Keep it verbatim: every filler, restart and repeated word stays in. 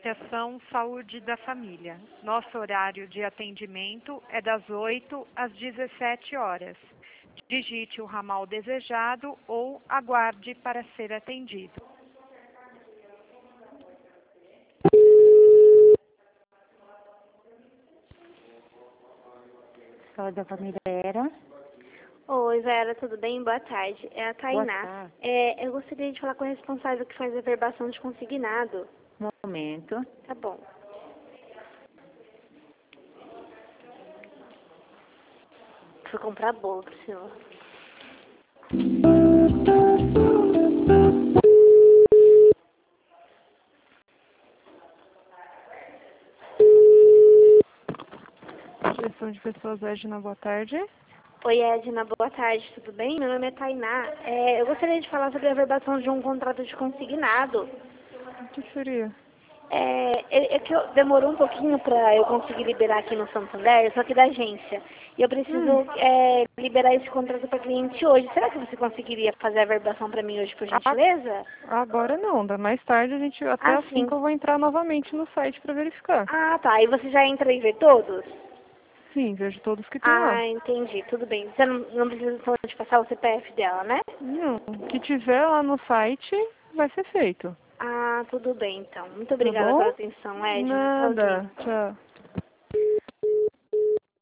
Associação Saúde da Família. Nosso horário de atendimento é das oito às dezessete horas. Digite o ramal desejado ou aguarde para ser atendido. Saúde da família era. Oi, Vera, tudo bem? Boa tarde. É a Boa Tainá. tarde. É, eu gostaria de falar com a responsável que faz a verbação de consignado. Um momento. Tá bom. Fui comprar bolo pro senhor. Gestão de pessoas, Edna, boa tarde. Oi, Edna, boa tarde, tudo bem? Meu nome é Tainá. É, eu gostaria de falar sobre a verbação de um contrato de consignado. O que seria? É, é, é que eu, demorou um pouquinho para eu conseguir liberar aqui no Santander, só que da agência. E eu preciso Hum. é, liberar esse contrato para cliente hoje. Será que você conseguiria fazer a verbação para mim hoje, por Ah, gentileza? agora não, da mais tarde a gente, até Ah, às sim. cinco eu vou entrar novamente no site para verificar. Ah, tá. E você já entra e vê todos? Sim, vejo todos que tem lá. Ah, entendi. Tudo bem. Você não, não precisa então de passar o C P F dela, né? Não, o que tiver lá no site vai ser feito. Ah, tudo bem então. Muito Tá obrigada bom? pela atenção, Edna. Nada. Tchauzinho. Tchau.